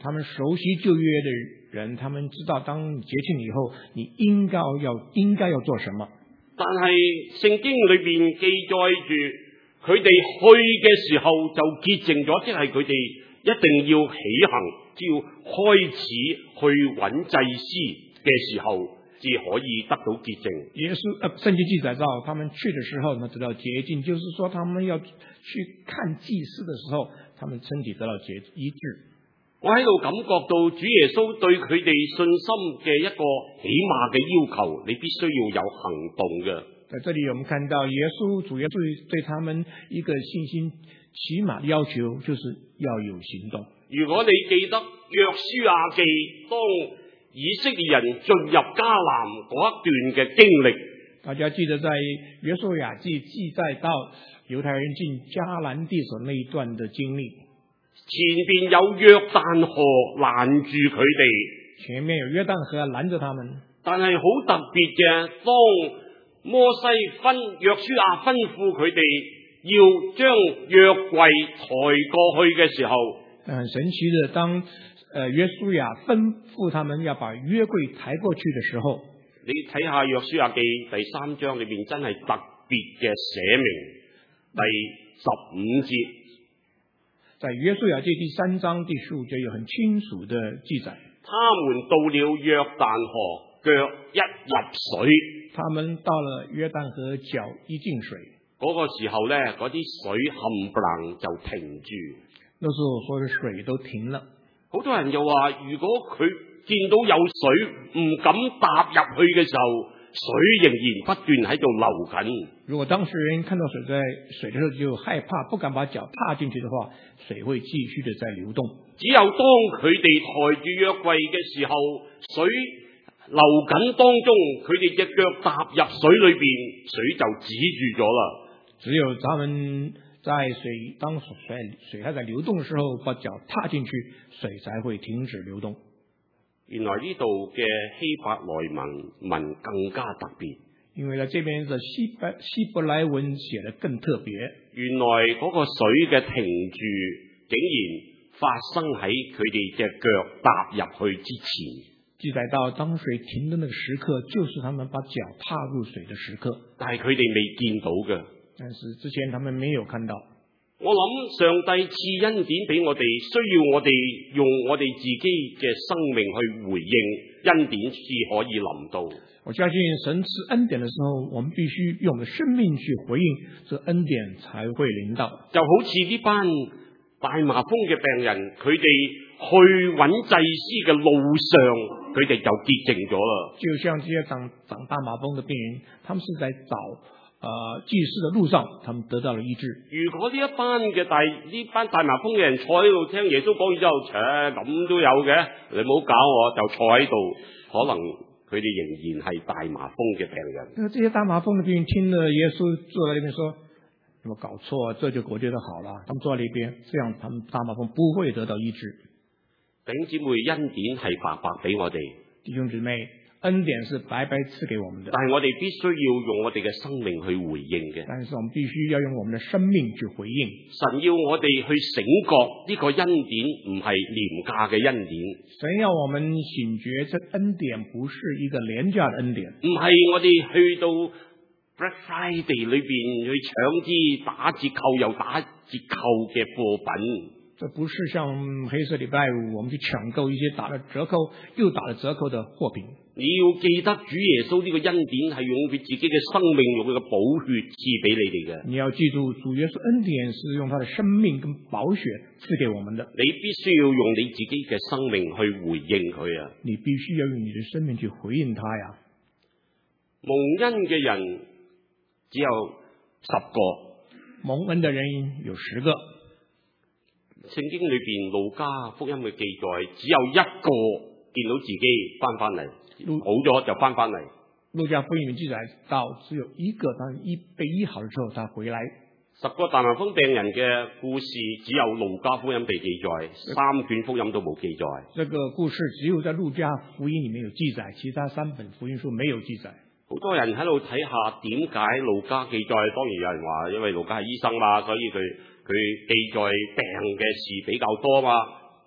他们熟悉旧約的人，他們知道當節慶以後，你應該要做什麼。 但係聖經裏邊記載住，佢哋去嘅時候就潔淨咗，即係佢哋一定要起行，只要開始去揾祭司嘅時候，至可以得到潔淨。 聖經記載到，他們去的時候呢，得到潔淨，就是說他們要去看祭司的時候，他們身體得到醫治。 我喺度感覺到主耶穌對佢哋信心嘅一個起碼嘅要求，你必須要有行動嘅。 在這裡我們看到主耶穌對他們一個信心起碼的要求，就是要有行動。 如果你記得約書亞記當以色列人進入迦南嗰一段嘅經歷， 大家記得在約書亞記記載到猶太人進迦南地所那一段的經歷。 前邊有約旦河攔住佢哋， 前面有約旦河攔着他們。但係好特別嘅，當摩西約書亞吩咐佢哋要將約櫃抬過去嘅時候， 很神奇的，當約書亞吩咐他們要把約櫃抬過去的時候， 你睇下約書亞記第3章裏面真係特別嘅寫明，第15節。 在約書亞記第3章第15節有很清楚的記載， 他們到了約旦河，腳一入水， 他們到了約旦河，腳一進水， 嗰個時候呢，嗰啲水冚唪唥就停住， 那時候所有的水都停了。 好多人就話，如果佢見到有水唔敢踏入去嘅時候，水仍然不斷喺度流緊。 如果當事人看到水的時候就害怕，不敢把腳踏進去的話，水會繼續的在流動。 只有當佢哋抬住約櫃嘅時候，水流緊當中，佢哋隻腳踏入水裏邊，水就止住咗啦。 只有他們在當水還在流動的時候，把腳踏進去，水才會停止流動。 原來呢度嘅希伯來文更加特別， 因為在這邊的希伯來文寫得更特別。 原來嗰個水嘅停住，竟然發生喺佢哋隻腳踏入去之前。 記載到當水停的那個時刻，就是他們把腳踏入水的時刻。 但係佢哋未見到嘅， 但是之前他們沒有看到。 我諗上帝賜恩典俾我哋，需要我哋用我哋自己嘅生命去回應，恩典至可以臨到。 我相信神賜恩典的時候，我們必須用我們的生命去回應，這恩典才會臨到。 就好似呢班大麻風嘅病人，佢哋去揾祭司嘅路上，佢哋就潔淨咗啦。 就像這些長大麻風的病人，他們是在找祭司的路上，他們得到了醫治。 如果呢班大麻風嘅人坐喺度聽耶穌講完之後，咁都有嘅，你唔好搞我，就坐喺度，可能佢哋仍然係大麻風嘅病人。 那這些大麻風的病人聽了耶穌坐在那邊說，有冇搞錯？這就我覺得好了，他們坐在那邊，這樣他們大麻風不會得到醫治。 弟兄姊妹，恩典係白白俾我哋。 弟兄姊妹，恩典是白白賜給我們的， 但係我哋必須要用我哋嘅生命去回應嘅。 但是我們必須要用我們的生命去回應。 神要我哋去醒覺呢個恩典唔係廉價嘅恩典。 神要我們醒覺，這恩典不是一個廉價的恩典。 唔係我哋去到 Black Friday 裏邊去搶啲打折扣又打折扣嘅貨品。 這不是像黑色禮拜五我們去搶購一些打了折扣又打了折扣的貨品。 你要記得主耶穌呢個恩典係用佢自己嘅生命，用佢嘅寶血賜俾你哋嘅。 你要記住，主耶穌恩典是用他的生命跟寶血賜給我們的。 你必須要用你自己嘅生命去回應佢啊！ 你必須要用你的生命去回應他呀。 蒙恩嘅人只有10個， 蒙恩的人有10個。 聖經裏邊路加福音嘅記載，只有1個見到自己翻嚟，好咗就翻嚟。 路加福音記載到只有一個，當被醫好了之後，他回來。 10個大麻風病人嘅故事，只有路加福音被記載，3卷福音都冇記載。 這個故事只有在路加福音裏面有記載，其他3本福音書沒有記載。 好多人喺度睇下點解路加記載，當然有人話因為路加係醫生嘛，所以佢記載病嘅事比較多嘛。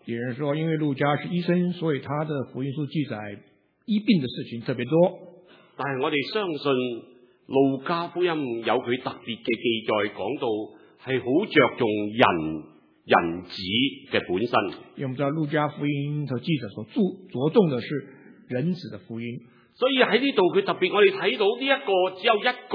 有人說，因為路加是醫生，所以他的福音書記載醫病的事情特別多。 但係我哋相信路加福音有佢特別嘅記載，講到係好着重人子嘅本身。 因為我們知道路加福音和記者所着重的是人子的福音， 所以喺呢度佢特別我哋睇到呢一個只有一個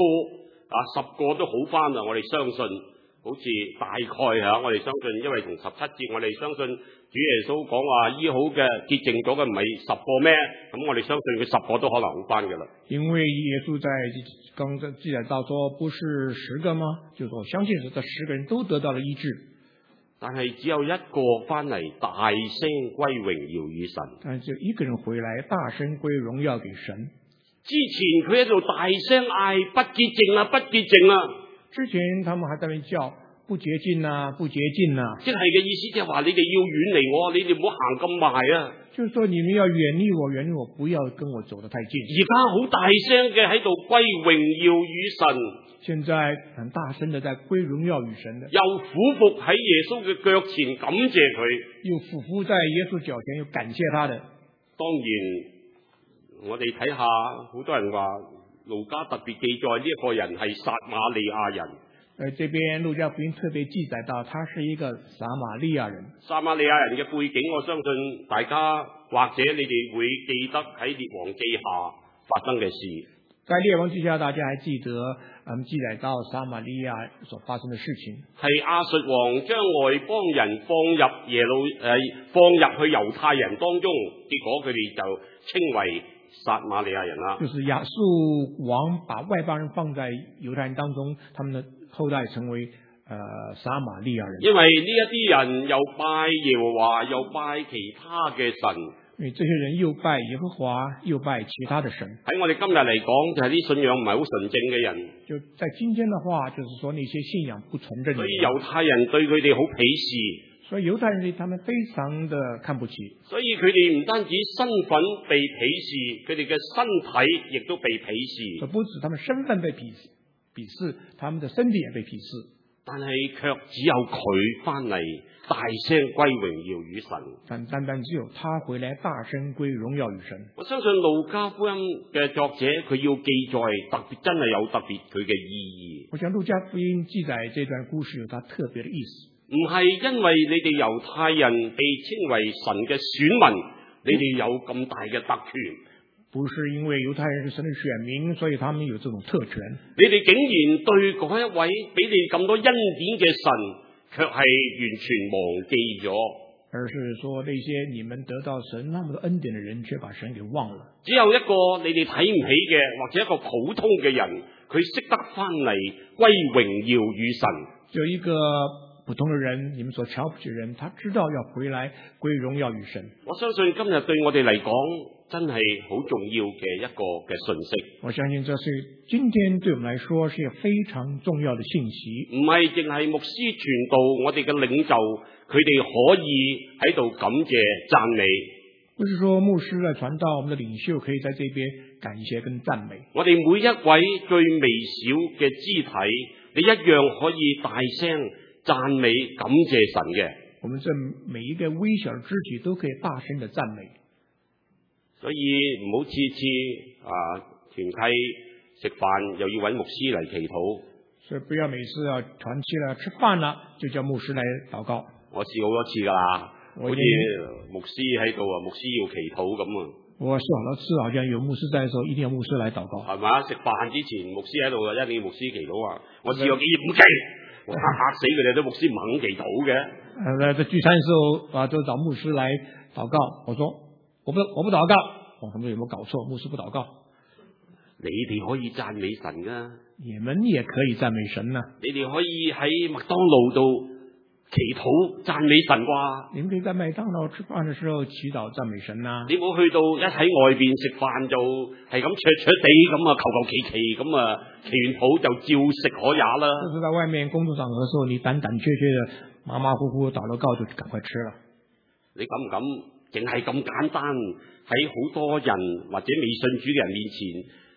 10個都好返啦。我哋相信好似大概我哋相信，因為從17節我哋相信主耶穌講話醫好嘅潔淨咗嘅唔係10個咩？咁我哋相信佢10個都可能好返㗎啦。 因為耶穌在剛才記載到說不是10個嗎？就是我相信是這10個人都得到了醫治。 但係只有一個返嚟大聲歸榮耀與神， 但係只有一個人回來大聲歸榮耀給神。 之前佢喺度大聲嗌不潔淨啊，不潔淨啊。 之前他們還在那叫不潔淨啊，不潔淨啊。 即係嘅意思即係話你哋要遠離我，你哋唔好行咁埋啊。 就是說你們要遠離我，不要跟我走得太近。 而家好大聲嘅喺度歸榮耀與神。 現在很大聲的在歸榮耀與神的， 又俯伏喺耶穌嘅腳前感謝佢， 又俯伏在耶穌腳前又感謝他的。 當然，我哋睇下，好多人話路加特別記載呢一個人係撒瑪利亞人。 這邊路加福音特別記載到，他是一個撒瑪利亞人。 撒瑪利亞人嘅背景，我相信大家或者你哋會記得喺列王記下發生嘅事。 在列王記下，大家還記得記載到撒瑪利亞所發生的事情， 係亞述王將外邦人放入去猶太人當中，結果佢哋就稱為撒瑪利亞人啦。就是亞述王把外邦人放在猶太人當中，他們的後代成為撒瑪利亞人。 因為呢一啲人又拜耶和華，又拜其他嘅神。 因為這些人又拜耶和華，又拜其他的神。 喺我哋今日嚟講，就係啲信仰唔係好純正嘅人。 就在今天的話，就是說那些信仰不純正的人。 所以猶太人對佢哋好鄙視。 所以猶太人對他們非常的看不起。 所以佢哋唔單止身份被鄙視，佢哋嘅身體亦都被鄙視。 不止他們身份被鄙視，他們的身體也被鄙視。 但係卻只有佢翻嚟大聲歸榮耀與神， 但單單只有他回來大聲歸榮耀與神。 我相信路加福音嘅作者佢要記載特別真係有特別佢嘅意義。 我想路加福音記載這段故事有它特別的意思， 唔係因為你哋猶太人被稱為神嘅選民，你哋有咁大嘅特權。 不是因為猶太人是神的選民，所以他們有這種特權。 你哋竟然對嗰一位俾你咁多恩典嘅神，卻係完全忘記咗。 而是說那些你們得到神那麼多恩典的人，卻把神給忘了。 只有一個你哋睇唔起嘅，或者一個普通嘅人，佢識得翻嚟歸榮耀與神。 就一個普通的人，你們所瞧不起的人，他知道要回來歸榮耀與神。 我相信今日對我哋嚟講，真係好重要嘅一個嘅信息。 我相信這是今天對我們來說是非常重要的信息。 唔係淨係牧師傳道，我哋嘅領袖佢哋可以喺度感謝讚美。 不是說牧師來傳道，我們的領袖可以在這邊感謝跟讚美。 我哋每一位最微小嘅肢體，你一樣可以大聲讚美感謝神嘅。 我們這每一個微小的肢體都可以大聲的讚美。 所以唔好次次團契食飯又要揾牧師嚟祈禱。 所以不要每次要團契了吃飯了就叫牧師來禱告。 我試好多次噶啦，好似牧師喺度啊，牧師要祈禱咁啊。 我試好多次，好像有牧師在的時候，一定要牧師來禱告。 係嘛？食飯之前牧師喺度啊，一定要牧師祈禱啊。我試過幾唔祈，我嚇死佢哋，啲牧師唔肯祈禱嘅。 在聚餐的時候就找牧師來禱告。我說我不禱告。他們有沒有搞錯？牧師不禱告。 你哋可以讚美神噶， 你們也可以讚美神啊。 你哋可以喺麥當勞度祈禱讚美神啩。 你們可以在麥當勞吃飯的時候祈禱讚美神啊。 你冇去到一喺外邊食飯就係咁灼灼地咁啊，求求其其咁啊，祈完禱就照食可也啦。 就是在外面公眾場合的時候，你膽膽怯怯的馬馬虎虎禱了告就趕快吃了。 你敢唔敢淨係咁簡單喺好多人或者未信主嘅人面前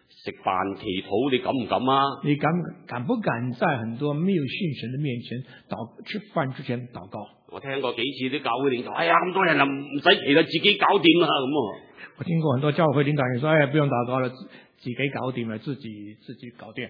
食飯祈禱，你敢唔敢啊？ 你敢不敢在很多沒有信神的面前吃飯之前禱告？ 我聽過幾次啲教會領袖，哎呀咁多人啊，唔使祈啦，自己搞掂啦咁。 我聽過很多教會領導人說，哎呀，不用禱告了，自己搞掂了，自己搞掂。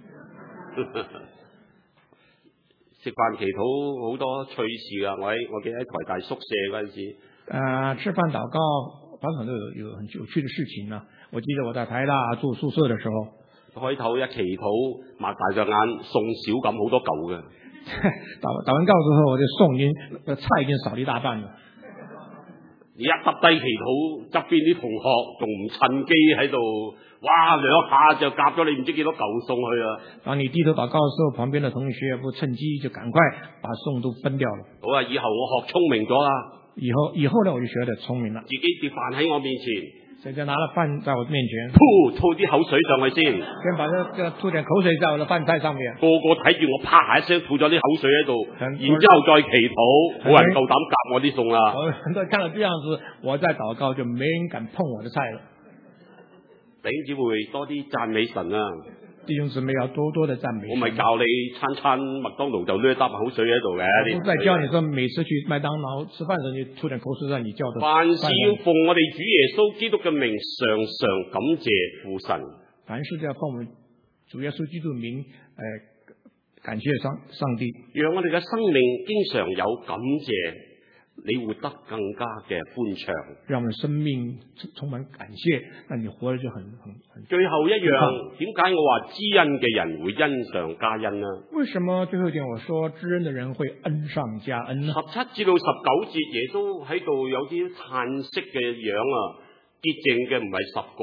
食飯祈禱好多趣事啊！我記得喺台大宿舍嗰陣時， 吃飯禱告常常都有很有趣的事情啊！我記得我在台大住宿舍的時候， 開頭一祈禱，擘大隻眼送少咁好多嚿嘅。 禱完告之後，我就餸菜已經少了一大半了。 你一耷低祈禱，側邊啲同學仲唔趁機喺度，哇兩下就夾咗你唔知幾多嚿餸去啦。 當你低頭禱告的時候，旁邊的同學不趁機就趕快把餸都分掉了。 好啊，以後我學聰明咗啦。 以後呢，我就學得聰明了。自己碟飯喺我面前， 現在拿了飯在我面前， 吐啲口水上去先， 先把這吐點口水在我的飯菜上面。 個個睇住我，啪一聲吐咗啲口水喺度，然之後再祈禱，冇人夠膽夾我啲餸啦。 很多人看到這樣子，我在禱告就沒人敢碰我的菜了。 弟兄姊妹多啲讚美神啊！ 弟兄姊妹要多多的讚美神。 我咪教你餐麥當勞就掠嗒口水喺度嘅。 我再教你說，每次去麥當勞吃飯時，你吐點口水讓你叫的。 凡事要奉我哋主耶穌基督嘅名，常常感謝父神。 凡事都要奉我們主耶穌基督名，感謝上帝， 讓我哋嘅生命經常有感謝。你活得更加嘅歡暢， 讓我們生命充滿感謝，那你活得就很。 最後一樣，點解我話知恩嘅人會恩上加恩呢？ 為什麼最後一點我說知恩的人會恩上加恩呢 ？17至到19節，耶穌喺度有啲嘆息嘅樣啊，潔淨嘅唔係10個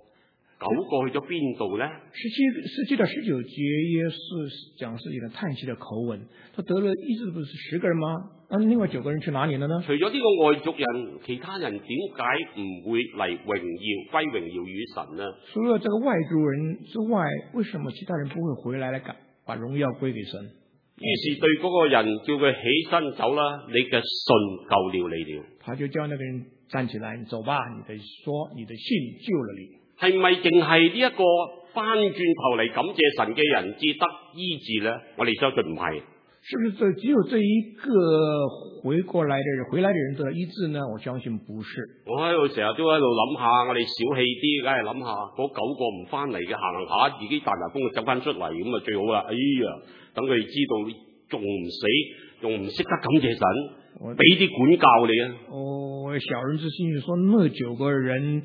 ，9個去咗邊度呢 ？17到19節，耶穌講是一個嘆息的口吻，他得了醫治不是10個人嗎？另外9個人去哪裏了呢？ 除咗呢個外族人，其他人點解唔會嚟歸榮耀與神呢？ 除了這個外族人之外，為什麼其他人不會回來把榮耀歸給神？ 於是對嗰個人叫佢起身走啦，你嘅信救了你了。 他就叫那個人站起來，你走吧，你的信救了你。 係咪淨係呢一個翻轉頭嚟感謝神嘅人至得醫治呢？我哋相信唔係。 是不是只有這一個回來的人得醫治呢？我相信不是。 我喺度成日都喺度諗下，我哋小氣啲，梗係諗下嗰9個唔翻嚟嘅行下，自己大大風走翻出嚟，咁啊最好啦。哎呀，等佢哋知道仲唔死，仲唔識得感謝神，俾啲管教你啊！ 我小人之心說，那9個人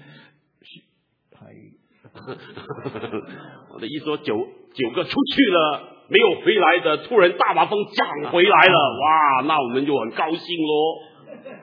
我的意思說九個出去了，沒有回來的，突然大把風漲回來了，哇！那我們就很高興咯，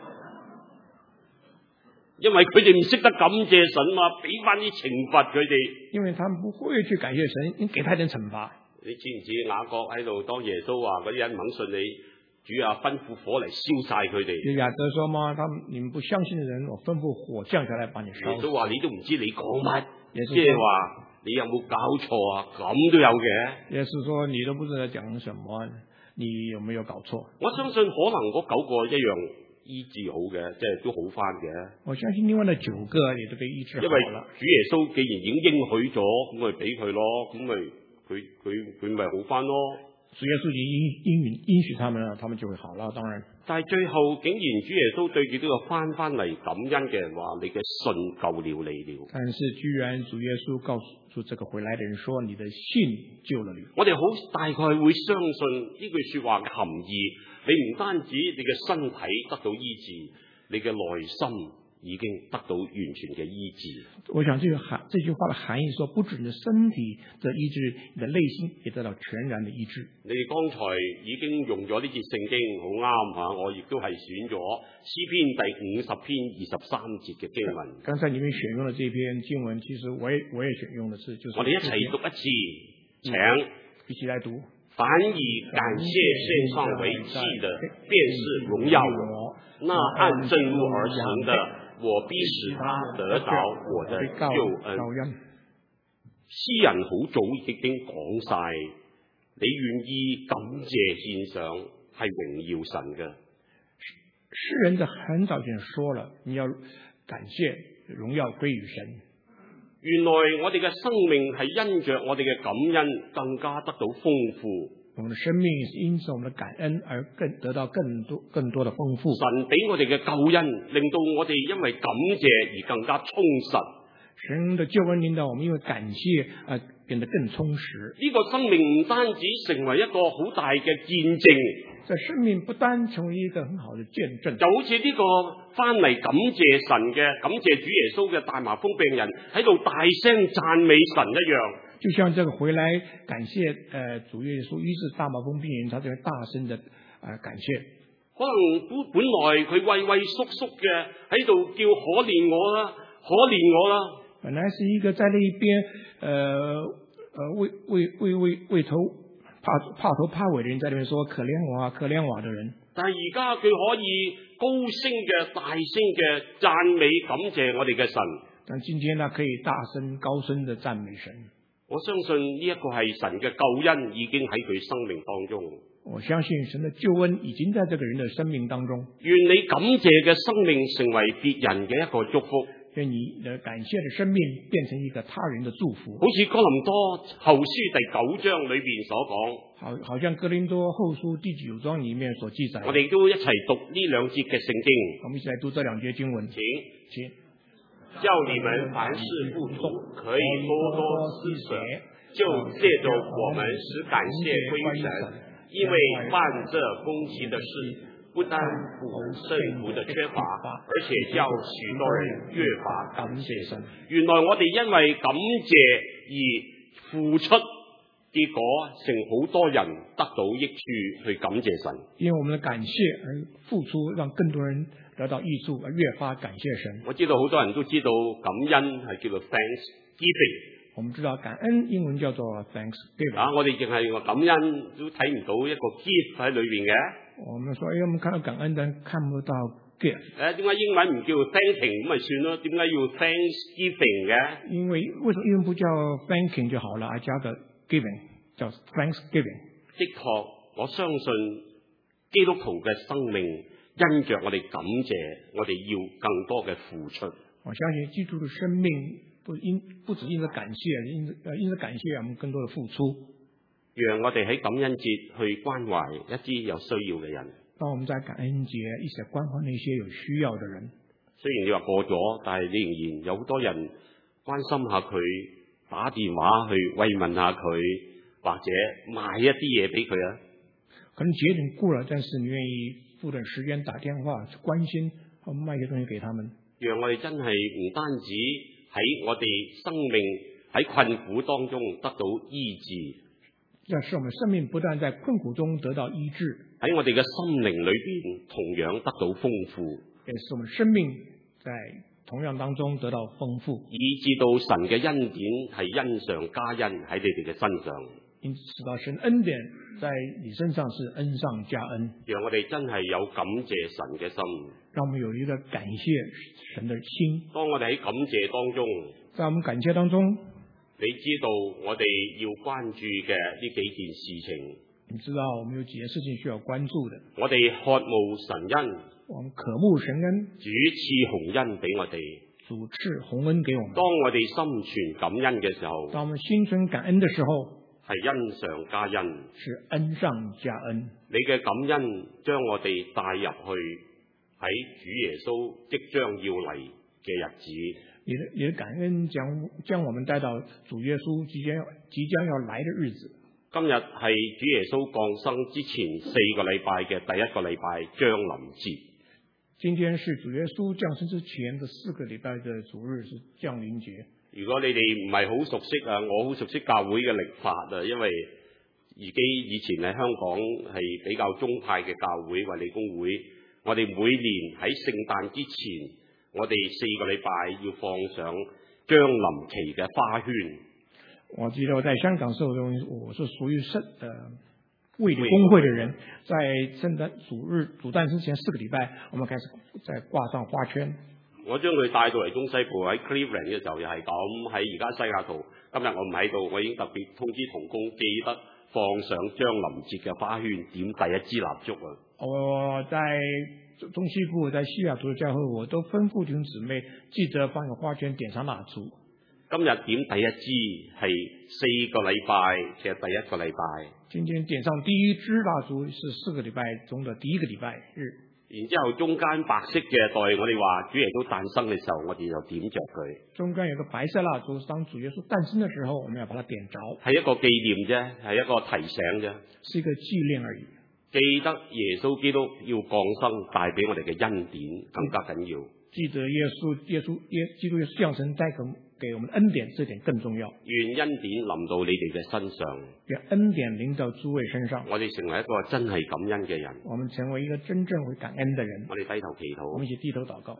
因為佢哋唔識得感謝神嘛，俾翻啲懲罰佢哋。 因為他們不會去感謝神，應給他點懲罰。 你知唔知雅各喺度當耶穌話嗰啲人唔肯信你，主啊吩咐火嚟燒晒佢哋。 亞德說嘛，你們不相信的人，我吩咐火降下來把你燒。 耶穌話你都唔知你講乜，即係話。你有冇搞錯啊？咁都有嘅。 也是說你都不知道講什麼，你有沒有搞錯？ 我相信可能嗰9個一樣醫治好嘅，即係都好翻嘅。 我相信另外的9個也都被醫治好了。 因為主耶穌既然已經應許咗，咁咪俾佢咯，咁咪佢咪好翻咯。 主耶穌應許他們了，他們就會好了。當然， 但係最後竟然主耶穌對住呢個翻嚟感恩嘅人話：你嘅信救了你了。 但是居然主耶穌告訴這個回來的人說：你的信救了你。 我哋好大概會相信呢句說話嘅含義。你唔單止你嘅身體得到醫治，你嘅內心已經得到完全嘅醫治。 我想這句話的含義說，不止你的身體的醫治，你的內心也得到全然的醫治。 你哋剛才已經用咗呢節聖經，好啱吓，我亦都係選咗詩篇第50篇23節嘅經文。 剛才你們選用的這篇經文，其實我也選用的是，就是我哋一齊讀一次，請一起來讀。 凡以感謝獻上為祭的，便是榮耀我；那按正路而成的，我必使他得到我的救恩。詩人好早已經講晒，你願意感謝獻上係榮耀神嘅。 詩人就很早前說了，你要感謝榮耀歸於神。 原來我哋嘅生命係因着我哋嘅感恩更加得到豐富。 我們的生命是因着我們的感恩而得到更多的豐富。 神俾我哋嘅救恩，令到我哋因為感謝而更加充實。 神的救恩令到我們因為感謝而變得更充實。 呢個生命唔單止成為一個好大嘅見證， 這生命不單成為一個很好的見證， 就好似呢個翻嚟感謝神嘅、感謝主耶穌嘅大麻風病人喺度大聲讚美神一樣。 就像這個回來感謝主耶穌醫治大麻風病人，他就大聲的感謝。 可能本來佢畏畏縮縮嘅喺度叫可憐我啦，可憐我啦。 本來是一個在那一邊畏頭怕頭怕尾的人，在那邊說可憐我啊，可憐我的人。 但係而家佢可以高聲嘅、大聲嘅讚美感謝我哋嘅神。 但今天呢，可以大聲高聲的讚美神。 我相信呢一個係神嘅救恩已經喺佢生命當中。 我相信神的救恩已經在這個人的生命當中。 願你感謝嘅生命成為別人嘅一個祝福。 願你的感謝的生命變成一個他人的祝福。 好似哥林多後書第9章裏邊所講， 好像哥林多後書第9章裏面所記載。 我哋都一齊讀呢兩節嘅聖經。 我們一起來讀這兩節經文。請。 叫你們凡事不足，可以多多施捨，就借着我們使感謝歸神，因為辦這公義的事，不但補聖徒的缺乏，而且叫許多人越發感謝神。原來我哋因為感謝而付出，結果成好多人得到益處去感謝神。 因為我們的感謝而付出，讓更多人得到益處而越發感謝神。 我知道好多人都知道感恩係叫做 Thanksgiving。 我們知道感恩英文叫做 Thanksgiving。 我哋淨係用感恩都睇唔到一個 gift 喺裏邊嘅。 我們說，我們看到感恩，但看不到 gift。 點解英文唔叫 thanking 咁咪算咯？點解要 Thanksgiving 嘅？ 因為什麼英文不叫 thanking 就好了，而加個 giving 叫 Thanksgiving。 的確，我相信基督徒嘅生命因着我哋感謝，我哋要更多嘅付出。 我相信基督的生命不只因着感謝，因着感謝我們更多的付出。 讓我哋喺感恩節去關懷一啲有需要嘅人。 當我們在感恩節一起關懷那些有需要的人。 雖然你話過咗，但係你仍然有好多人關心下佢，打電話去慰問下佢，或者賣一啲嘢俾佢啊。 可能節點過了，但是你願意付點時間打電話去關心和賣些東西給他們。讓我哋真係唔單止喺我哋生命喺困苦當中得到醫治。 要使我們生命不但在困苦中得到醫治， 喺我哋嘅心靈裏邊同樣得到豐富， 也使我們生命在同樣當中得到豐富， 以致到神嘅恩典係恩上加恩喺你哋嘅身上， 因此使到神恩典在你身上是恩上加恩， 讓我哋真係有感謝神嘅心， 讓我們有一個感謝神的心。 當我哋喺感謝當中， 在我們感謝當中， 你知道我哋要關注嘅呢幾件事情。 你知道我們有幾件事情需要關注的。 我哋渴慕神恩， 我們渴慕神恩。 主賜洪恩俾我哋， 主賜洪恩給我們。 當我哋心存感恩嘅時候， 當我們心存感恩的時候， 係恩上加恩， 是恩上加恩。 你嘅感恩將我哋帶入去喺主耶穌即將要嚟嘅日子。 你的感恩將我們帶到主耶穌即將要來的日子。 今日係主耶穌降生之前4個禮拜嘅第一個禮拜將臨節。 今天是主耶穌降生之前的4個禮拜的主日，是降臨節。 如果你哋唔係好熟悉我好熟悉教會嘅曆法因為以前喺香港係比較宗派嘅教會或理工會，我哋每年喺聖誕之前，我哋4個禮拜要放上將臨期嘅花圈。 我記得我在香港時候，我是屬於衛理公會的人，在聖誕主誕之前4個禮拜，我們開始在掛上花圈。 我將佢帶到嚟中西部喺 Cleveland 嘅時候又係咁，喺而家西雅圖，今日我唔喺度，我已經特別通知同工記得放上將臨節嘅花圈，點第一支蠟燭啊！我在中西部，在西雅圖的教會，我都吩咐弟兄姊妹記得放個花圈，點上蠟燭。 今日點第一支係4個禮拜嘅第一個禮拜。 今天點上第一支蠟燭是4個禮拜中的第一個禮拜日。 然之後中間白色嘅代我哋話主耶穌誕生嘅時候，我哋就點着佢。 中間有個白色蠟燭，當主耶穌誕生嘅時候，我們要把它點着。 係一個紀念啫，係一個提醒啫。 是一個紀念而已。 記得耶穌基督要降生，帶俾我哋嘅恩典更加緊要。 記得基督降生帶給我們恩典，這點更重要。 願恩典臨到你哋嘅身上， 願恩典臨到諸位身上。 我哋成為一個真係感恩嘅人。 我們成為一個真正會感恩的人。 我哋低頭祈禱。 我們一起低頭禱告。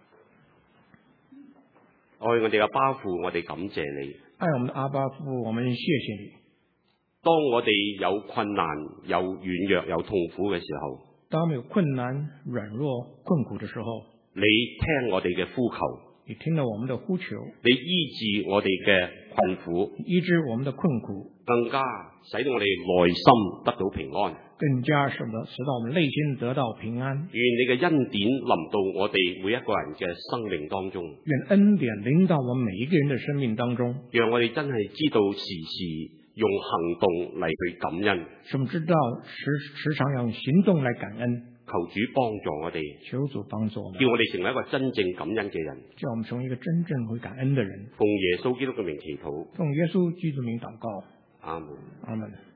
愛我哋嘅巴父，我哋感謝你。 愛我們的阿爸父，我們謝謝你。 當我哋有困難、有軟弱、有痛苦嘅時候， 當我們有困難、軟弱、困苦的時候， 你聽我哋嘅呼求， 你聽了我們的呼求， 你醫治我哋嘅困苦， 醫治我們的困苦， 更加使到我哋內心得到平安， 更加使到我們內心得到平安。 願你嘅恩典臨到我哋每一個人嘅生命當中， 願恩典臨到我們每一個人的生命當中， 讓我哋真係知道時時用行動嚟去感恩。 什麼知道時常用行動來感恩。 求主幫助我哋， 求主幫助我們， 叫我哋成為一個真正感恩嘅人， 叫我們成為一個真正會感恩的人。 奉耶穌基督嘅名祈禱， 奉耶穌基督名禱告。 阿門。 阿門。